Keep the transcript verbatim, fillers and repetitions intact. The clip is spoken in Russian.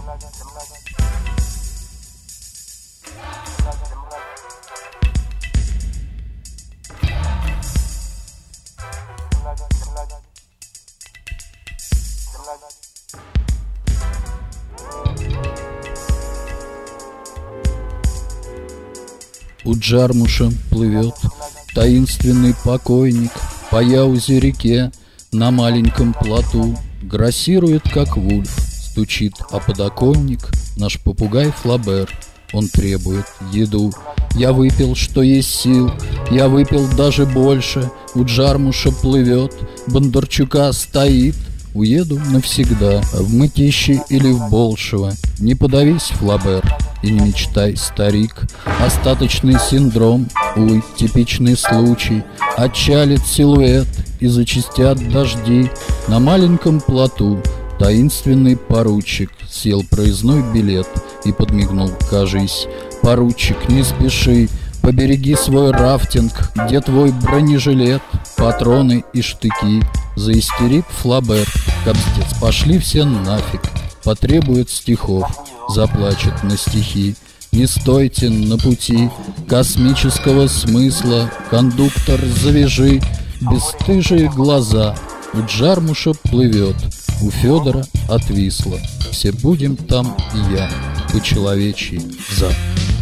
У Джармуша плывет таинственный покойник по Яузе-реке на маленьком плоту. Грассирует, как вульф, стучит о подоконник наш попугай Флабер. Он требует еду. Я выпил, что есть сил, я выпил даже больше. У Джармуша плывет, Бондарчука стоит. Уеду навсегда, в Мытищи или в Болшево. Не подавись, Флабер, и не мечтай, старик. Остаточный синдром, уй, типичный случай. Отчалит силуэт и зачистят дожди. На маленьком плоту таинственный поручик съел проездной билет и подмигнул, кажись. Поручик, не спеши, побереги свой рафтинг. Где твой бронежилет, патроны и штыки? Заистерит Флабер, кобздец, пошли все нафиг. Потребует стихов, заплачет на стихи. Не стойте на пути космического смысла. Кондуктор, завяжи бесстыжие глаза. У Джармуша плывет, у Федора отвисло. Все будем там и я, по-человечьи за.